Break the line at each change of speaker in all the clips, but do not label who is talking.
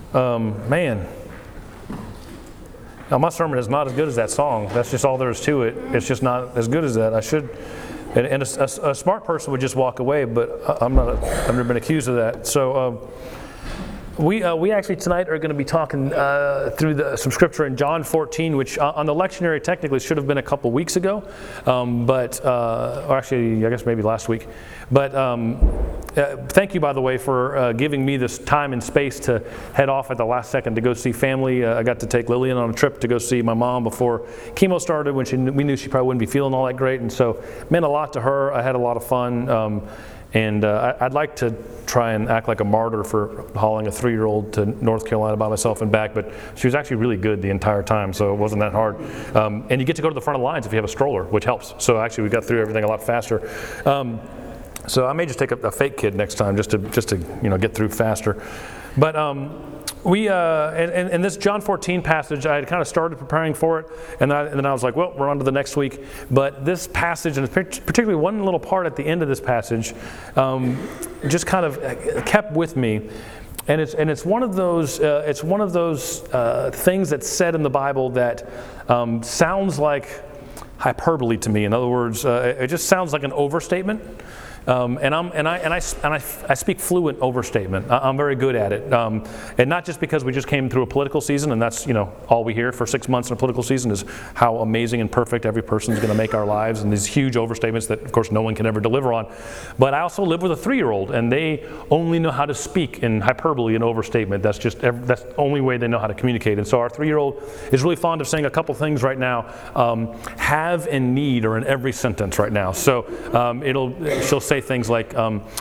Man. Now, my sermon is not as good as that song. That's just all there is to it. It's just not as good as that. I should, and a smart person would just walk away, but I've never been accused of that. So we actually tonight are going to be talking through some scripture in John 14, which on the lectionary technically should have been a couple weeks ago, or actually I guess maybe last week. But thank you, by the way, for giving me this time and space to head off at the last second to go see family. I got to take Lillian on a trip to go see my mom before chemo started, when we knew she probably wouldn't be feeling all that great, and so it meant a lot to her. I had a lot of fun. And I'd like to try and act like a martyr for hauling a 3-year-old to North Carolina by myself and back, but she was actually really good the entire time, so it wasn't that hard. And you get to go to the front of the lines if you have a stroller, which helps. So actually we got through everything a lot faster. So I may just take a fake kid next time just to get through faster. But in this John 14 passage, I had kind of started preparing for it, and then I was like, well, we're on to the next week. But this passage, and particularly one little part at the end of this passage, just kind of kept with me. And it's one of those things that's said in the Bible that sounds like hyperbole to me. In other words, it just sounds like an overstatement. And I speak fluent overstatement. I'm very good at it, and not just because we just came through a political season, and that's all we hear for 6 months in a political season is how amazing and perfect every person is going to make our lives, and these huge overstatements that, of course, no one can ever deliver on. But I also live with a 3-year-old, and they only know how to speak in hyperbole and overstatement. That's the only way they know how to communicate. And so our 3-year-old is really fond of saying a couple things right now. Have and need are in every sentence right now. So she'll say things like,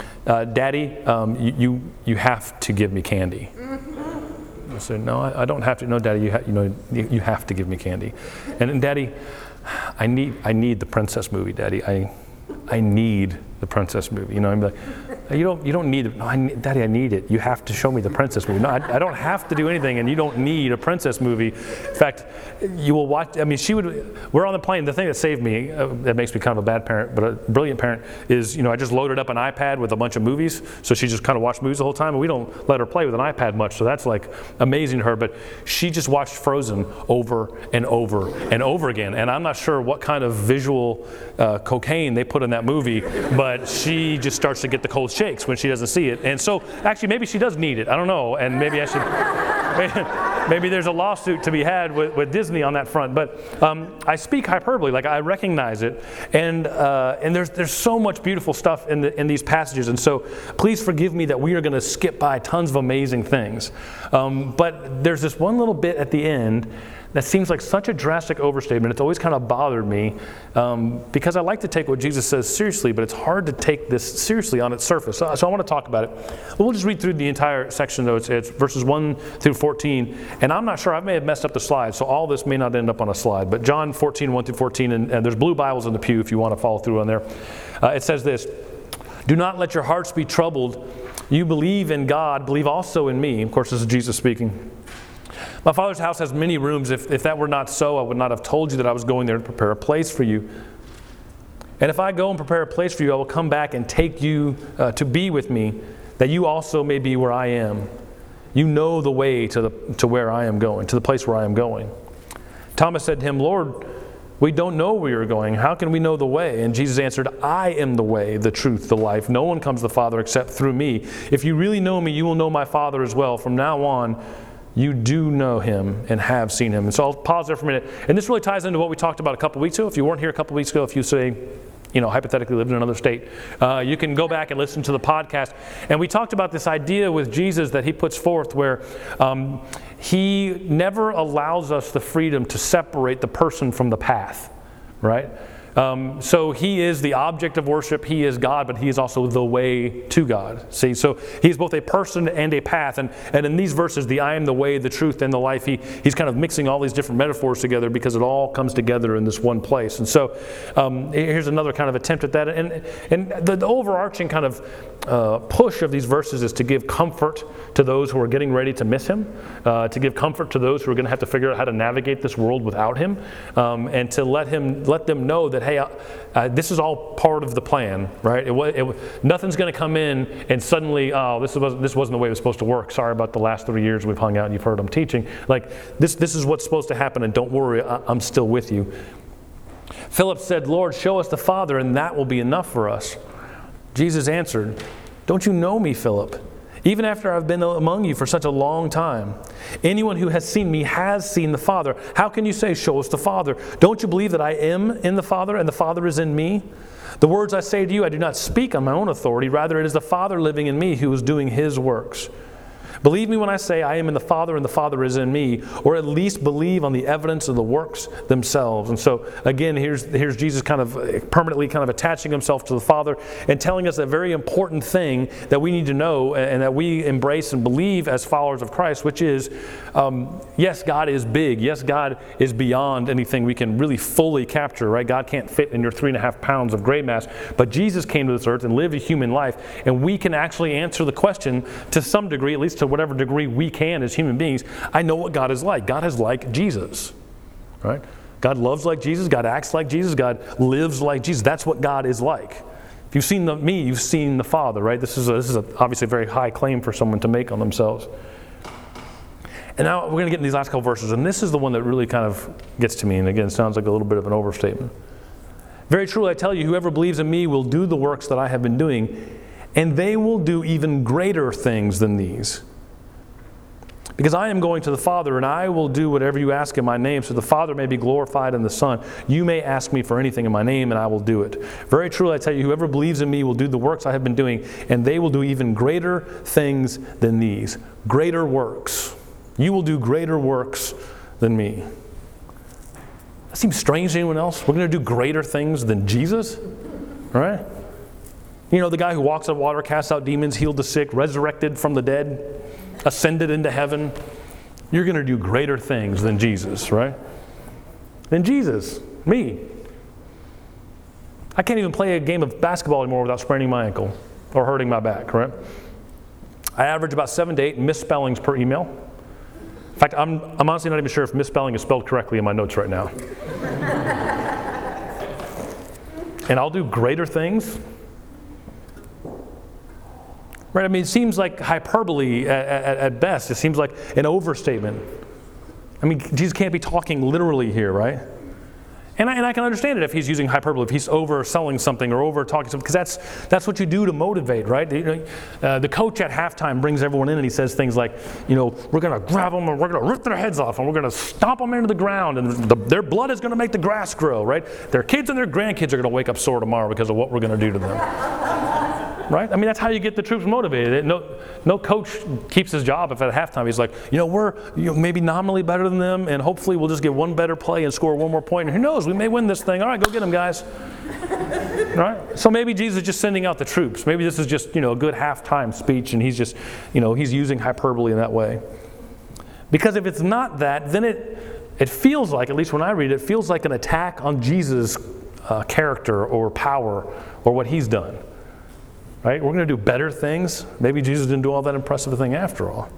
Daddy, you have to give me candy. I said, no, I don't have to. No, Daddy, you have to give me candy. And Daddy, I need the princess movie, Daddy. I need the princess movie. I'm like, you don't need it. No, Daddy, I need it. You have to show me the princess movie. No, I don't have to do anything, and you don't need a princess movie. In fact, you will watch. I mean, we're on the plane. The thing that saved me, that makes me kind of a bad parent, but a brilliant parent, is I just loaded up an iPad with a bunch of movies, so she just kind of watched movies the whole time, and we don't let her play with an iPad much, so that's like amazing to her. But she just watched Frozen over and over and over again, and I'm not sure what kind of visual cocaine they put in that movie, but she just starts to get the cold shakes when she doesn't see it. And so actually maybe she does need it, I don't know, and maybe I should maybe there's a lawsuit to be had with Disney on that front. But I speak hyperbole, like I recognize it, and there's so much beautiful stuff in these passages, and so please forgive me that we are going to skip by tons of amazing things, but there's this one little bit at the end that seems like such a drastic overstatement. It's always kind of bothered me because I like to take what Jesus says seriously, but it's hard to take this seriously on its surface. So I want to talk about it. We'll just read through the entire section, though. It's verses 1 through 14. And I'm not sure, I may have messed up the slide, so all this may not end up on a slide. But John 14, 1 through 14, and there's blue Bibles in the pew if you want to follow through on there. It says this: "Do not let your hearts be troubled. You believe in God, believe also in me." Of course, this is Jesus speaking. "My Father's house has many rooms. If that were not so, I would not have told you that I was going there to prepare a place for you. And if I go and prepare a place for you, I will come back and take you to be with me, that you also may be where I am. You know the way to where I am going, to the place where I am going." Thomas said to him, "Lord, we don't know where you're going. How can we know the way?" And Jesus answered, "I am the way, the truth, the life. No one comes to the Father except through me. If you really know me, you will know my Father as well. From now on, you do know him and have seen him." And so I'll pause there for a minute. And this really ties into what we talked about a couple weeks ago. If you weren't here a couple weeks ago, if you say, hypothetically lived in another state, you can go back and listen to the podcast. And we talked about this idea with Jesus that he puts forth where he never allows us the freedom to separate the person from the path, right? So he is the object of worship, he is God, but he is also the way to God. See, so he's both a person and a path. And in these verses, the I am the way, the truth, and the life, he's kind of mixing all these different metaphors together because it all comes together in this one place. And so here's another kind of attempt at that. And the overarching kind of push of these verses is to give comfort to those who are getting ready to miss him, to give comfort to those who are going to have to figure out how to navigate this world without him, and to let them know that, hey, this is all part of the plan, right? Nothing's going to come in and suddenly, oh, this wasn't the way it was supposed to work. Sorry about the last 3 years we've hung out and you've heard I'm teaching. Like, this is what's supposed to happen, and don't worry, I'm still with you. Philip said, Lord, show us the Father, and that will be enough for us. Jesus answered, don't you know me, Philip? Even after I've been among you for such a long time. Anyone who has seen me has seen the Father. How can you say, show us the Father? Don't you believe that I am in the Father and the Father is in me? The words I say to you, I do not speak on my own authority. Rather, it is the Father living in me who is doing His works. Believe me when I say I am in the Father and the Father is in me, or at least believe on the evidence of the works themselves. And so, again, here's Jesus kind of permanently kind of attaching himself to the Father and telling us a very important thing that we need to know and that we embrace and believe as followers of Christ, which is, yes, God is big. Yes, God is beyond anything we can really fully capture, right? God can't fit in your 3.5 pounds of gray mass, but Jesus came to this earth and lived a human life, and we can actually answer the question to some degree, at least to whatever degree we can as human beings. I know what God is like. God is like Jesus, right? God loves like Jesus. God acts like Jesus. God lives like Jesus. That's what God is like. If you've seen me, you've seen the Father, right? This is obviously a very high claim for someone to make on themselves. And now we're going to get in these last couple verses, and this is the one that really kind of gets to me, and again, sounds like a little bit of an overstatement. Very truly, I tell you, whoever believes in me will do the works that I have been doing, and they will do even greater things than these. Because I am going to the Father, and I will do whatever you ask in my name, so the Father may be glorified in the Son. You may ask me for anything in my name, and I will do it. Very truly, I tell you, whoever believes in me will do the works I have been doing, and they will do even greater things than these. Greater works. You will do greater works than me. That seems strange to anyone else? We're going to do greater things than Jesus? Right? You know, the guy who walks on water, casts out demons, healed the sick, resurrected from the dead, ascended into heaven. You're going to do greater things than Jesus, right? Than Jesus, me. I can't even play a game of basketball anymore without spraining my ankle or hurting my back, right? I average about 7 to 8 misspellings per email. In fact, I'm honestly not even sure if misspelling is spelled correctly in my notes right now. And I'll do greater things. Right? I mean, it seems like hyperbole at best. It seems like an overstatement. I mean, Jesus can't be talking literally here, right? And I can understand it if he's using hyperbole, if he's overselling something or over-talking something, because that's what you do to motivate, right? The coach at halftime brings everyone in and he says things like, we're going to grab them and we're going to rip their heads off and we're going to stomp them into the ground and their blood is going to make the grass grow, right? Their kids and their grandkids are going to wake up sore tomorrow because of what we're going to do to them. Right? I mean, that's how you get the troops motivated. No coach keeps his job if at halftime he's like, we're maybe nominally better than them, and hopefully we'll just get one better play and score one more point. And who knows, we may win this thing. All right, go get them, guys. Right? So maybe Jesus is just sending out the troops. Maybe this is just a good halftime speech, and he's just he's using hyperbole in that way. Because if it's not that, then it feels like, at least when I read it, it feels like an attack on Jesus' character or power or what he's done. Right? We're going to do better things. Maybe Jesus didn't do all that impressive a thing after all.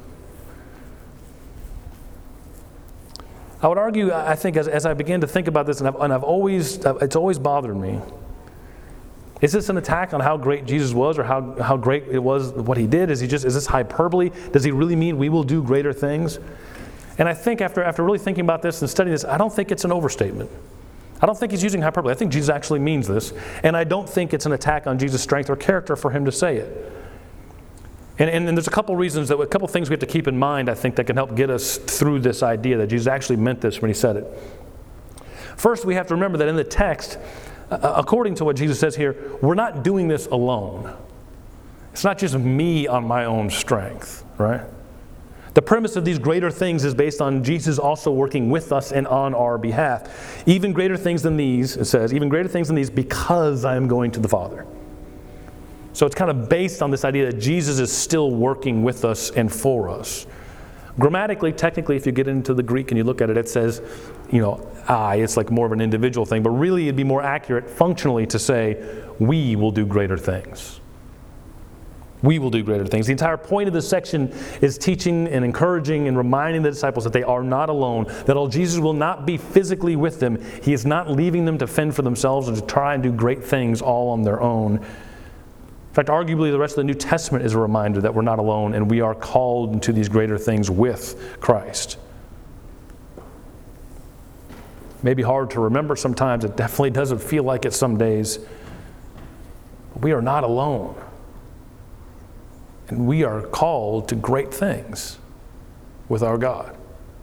I would argue, I think, as I began to think about this, and it's always bothered me. Is this an attack on how great Jesus was, or how great it was what he did? Is this hyperbole? Does he really mean we will do greater things? And I think after really thinking about this and studying this, I don't think it's an overstatement. I don't think he's using hyperbole. I think Jesus actually means this. And I don't think it's an attack on Jesus' strength or character for him to say it. And there's a couple things we have to keep in mind, I think, that can help get us through this idea that Jesus actually meant this when he said it. First, we have to remember that in the text, according to what Jesus says here, we're not doing this alone. It's not just me on my own strength, right? The premise of these greater things is based on Jesus also working with us and on our behalf. Even greater things than these, it says, even greater things than these because I am going to the Father. So it's kind of based on this idea that Jesus is still working with us and for us. Grammatically, technically, if you get into the Greek and you look at it, it says, I, it's like more of an individual thing, but really it'd be more accurate functionally to say, we will do greater things. We will do greater things. The entire point of this section is teaching and encouraging and reminding the disciples that they are not alone, that although Jesus will not be physically with them, He is not leaving them to fend for themselves and to try and do great things all on their own. In fact, arguably the rest of the New Testament is a reminder that we're not alone and we are called into these greater things with Christ. It may be hard to remember sometimes. It definitely doesn't feel like it some days. But we are not alone. And we are called to great things with our God.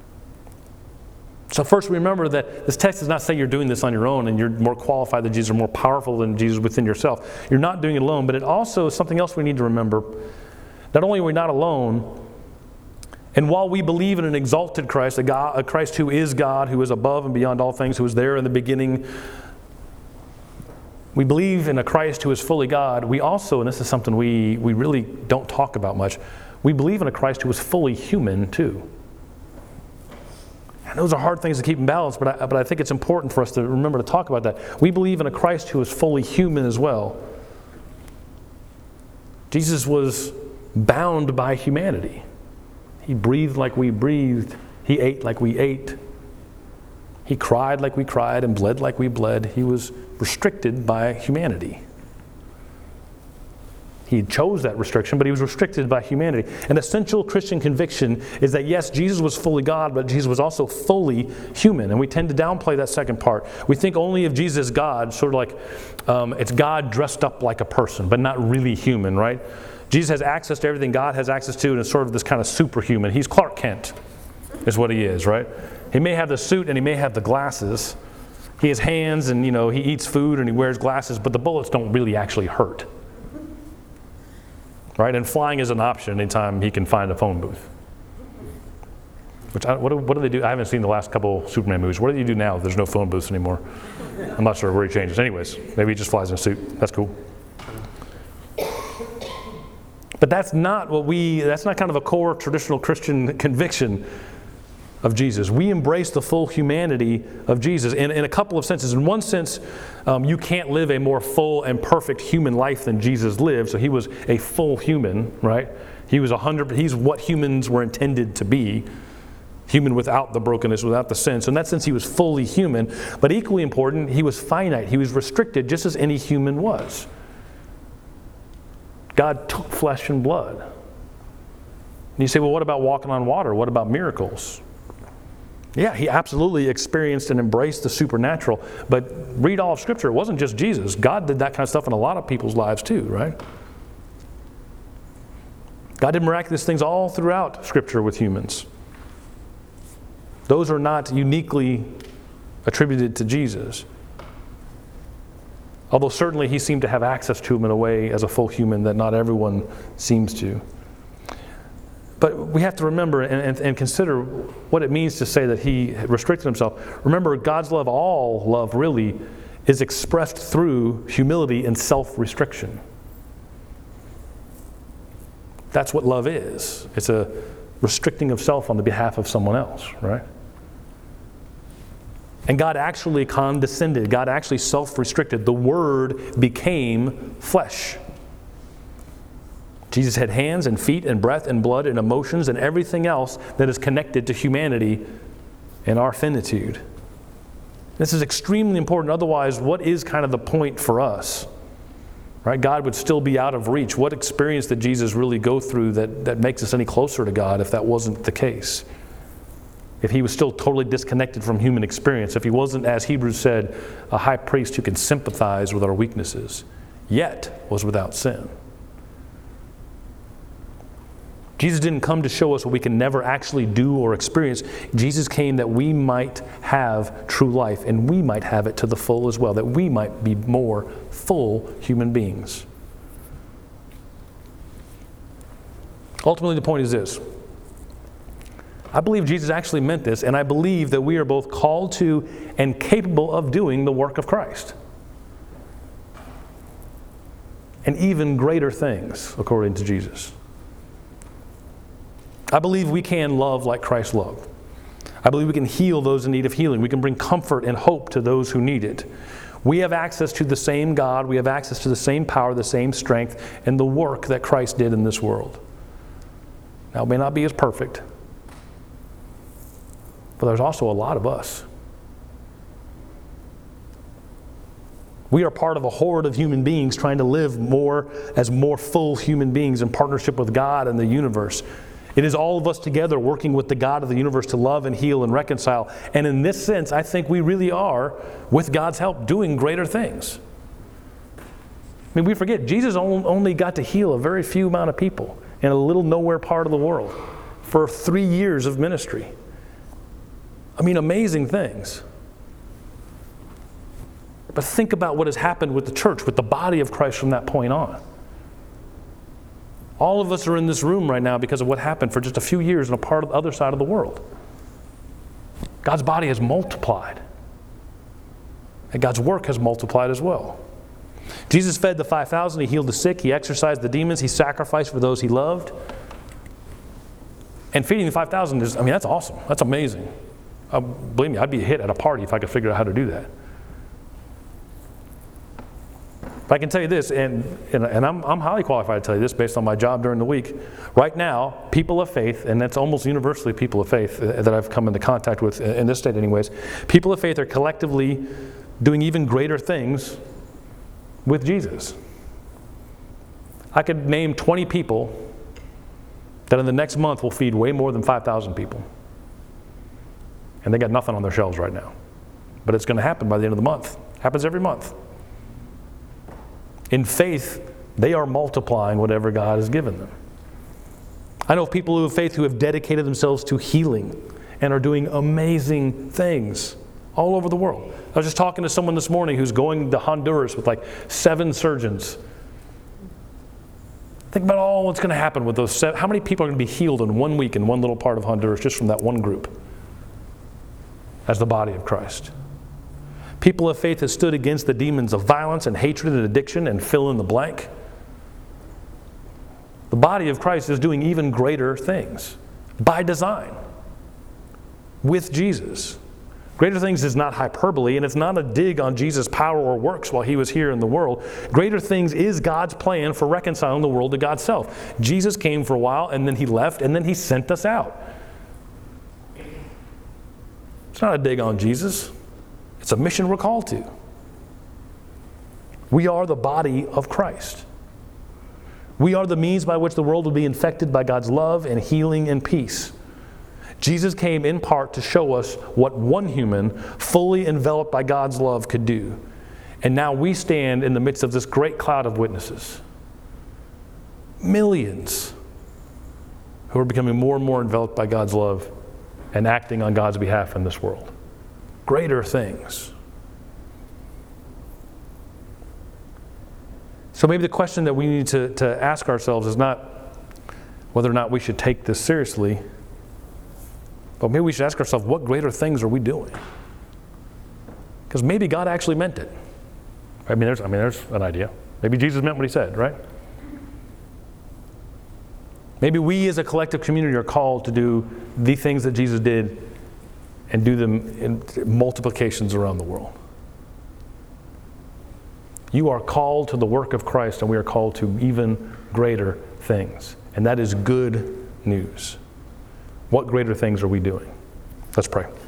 So first remember that this text does not say you're doing this on your own and you're more qualified than Jesus or more powerful than Jesus within yourself. You're not doing it alone, but it also is something else we need to remember. Not only are we not alone, and while we believe in an exalted Christ, a Christ who is God, who is above and beyond all things, who was there in the beginning, we believe in a Christ who is fully God. We also, and this is something we really don't talk about much, we believe in a Christ who is fully human too. And those are hard things to keep in balance, but I think it's important for us to remember to talk about that. We believe in a Christ who is fully human as well. Jesus was bound by humanity. He breathed like we breathed. He ate like we ate. He cried like we cried and bled like we bled. He was restricted by humanity. He chose that restriction, but he was restricted by humanity. An essential Christian conviction is that yes, Jesus was fully God, but Jesus was also fully human. And we tend to downplay that second part. We think only of Jesus as God, sort of like it's God dressed up like a person, but not really human, right? Jesus has access to everything God has access to, and is sort of this kind of superhuman. He's Clark Kent, is what he is, right? He may have the suit and he may have the glasses. He has hands and, he eats food and he wears glasses, but the bullets don't really actually hurt. Right? And flying is an option anytime he can find a phone booth. What do they do? I haven't seen the last couple Superman movies. What do you do now if there's no phone booths anymore? I'm not sure where he changes. Anyways, maybe he just flies in a suit. That's cool. But that's not kind of a core traditional Christian conviction of Jesus. We embrace the full humanity of Jesus in a couple of senses. In one sense, you can't live a more full and perfect human life than Jesus lived. So he was a full human, right? He was 100%. He's what humans were intended to be. Human without the brokenness, without the sin. So in that sense, he was fully human. But equally important, he was finite. He was restricted just as any human was. God took flesh and blood. And you say, well, what about walking on water? What about miracles? Yeah, he absolutely experienced and embraced the supernatural. But read all of Scripture. It wasn't just Jesus. God did that kind of stuff in a lot of people's lives too, right? God did miraculous things all throughout Scripture with humans. Those are not uniquely attributed to Jesus. Although certainly he seemed to have access to them in a way as a full human that not everyone seems to. But we have to remember and consider what it means to say that he restricted himself. Remember, God's love, all love really, is expressed through humility and self-restriction. That's what love is. It's a restricting of self on the behalf of someone else, right? And God actually condescended. God actually self-restricted. The Word became flesh. Jesus had hands and feet and breath and blood and emotions and everything else that is connected to humanity and our finitude. This is extremely important. Otherwise, what is kind of the point for us? Right? God would still be out of reach. What experience did Jesus really go through that makes us any closer to God if that wasn't the case? If he was still totally disconnected from human experience, if he wasn't, as Hebrews said, a high priest who can sympathize with our weaknesses, yet was without sin. Jesus didn't come to show us what we can never actually do or experience. Jesus came that we might have true life, and we might have it to the full as well, that we might be more full human beings. Ultimately, the point is this. I believe Jesus actually meant this, and I believe that we are both called to and capable of doing the work of Christ. And even greater things, according to Jesus. I believe we can love like Christ loved. I believe we can heal those in need of healing. We can bring comfort and hope to those who need it. We have access to the same God. We have access to the same power, the same strength, and the work that Christ did in this world. Now, it may not be as perfect, but there's also a lot of us. We are part of a horde of human beings trying to live as more full human beings in partnership with God and the universe. It is all of us together working with the God of the universe to love and heal and reconcile. And in this sense, I think we really are, with God's help, doing greater things. I mean, we forget, Jesus only got to heal a very few amount of people in a little nowhere part of the world for 3 years of ministry. I mean, amazing things. But think about what has happened with the church, with the body of Christ from that point on. All of us are in this room right now because of what happened for just a few years in a part of the other side of the world. God's body has multiplied. And God's work has multiplied as well. Jesus fed the 5,000. He healed the sick. He exorcised the demons. He sacrificed for those he loved. And feeding the 5,000 is, that's awesome. That's amazing. Believe me, I'd be a hit at a party if I could figure out how to do that. But I can tell you this, and I'm highly qualified to tell you this based on my job during the week. Right now, people of faith, and that's almost universally people of faith that I've come into contact with in this state anyways, people of faith are collectively doing even greater things with Jesus. I could name 20 people that in the next month will feed way more than 5,000 people. And they got nothing on their shelves right now. But it's going to happen by the end of the month. Happens every month. In faith, they are multiplying whatever God has given them. I know people who have faith who have dedicated themselves to healing and are doing amazing things all over the world. I was just talking to someone this morning who's going to Honduras with like 7 surgeons. Think about all what's going to happen with those 7. How many people are going to be healed in 1 week in one little part of Honduras just from that one group as the body of Christ? People of faith have stood against the demons of violence and hatred and addiction and fill in the blank. The body of Christ is doing even greater things by design with Jesus. Greater things is not hyperbole, and it's not a dig on Jesus' power or works while he was here in the world. Greater things is God's plan for reconciling the world to God's self. Jesus came for a while, and then he left, and then he sent us out. It's not a dig on Jesus. It's a mission we're called to. We are the body of Christ. We are the means by which the world will be infected by God's love and healing and peace. Jesus came in part to show us what one human, fully enveloped by God's love, could do. And now we stand in the midst of this great cloud of witnesses. Millions who are becoming more and more enveloped by God's love and acting on God's behalf in this world. Greater things. So maybe the question that we need to ask ourselves is not whether or not we should take this seriously, but maybe we should ask ourselves, what greater things are we doing? Because maybe God actually meant it. There's an idea. Maybe Jesus meant what he said, right? Maybe we as a collective community are called to do the things that Jesus did and do them in multiplications around the world. You are called to the work of Christ, and we are called to even greater things. And that is good news. What greater things are we doing? Let's pray.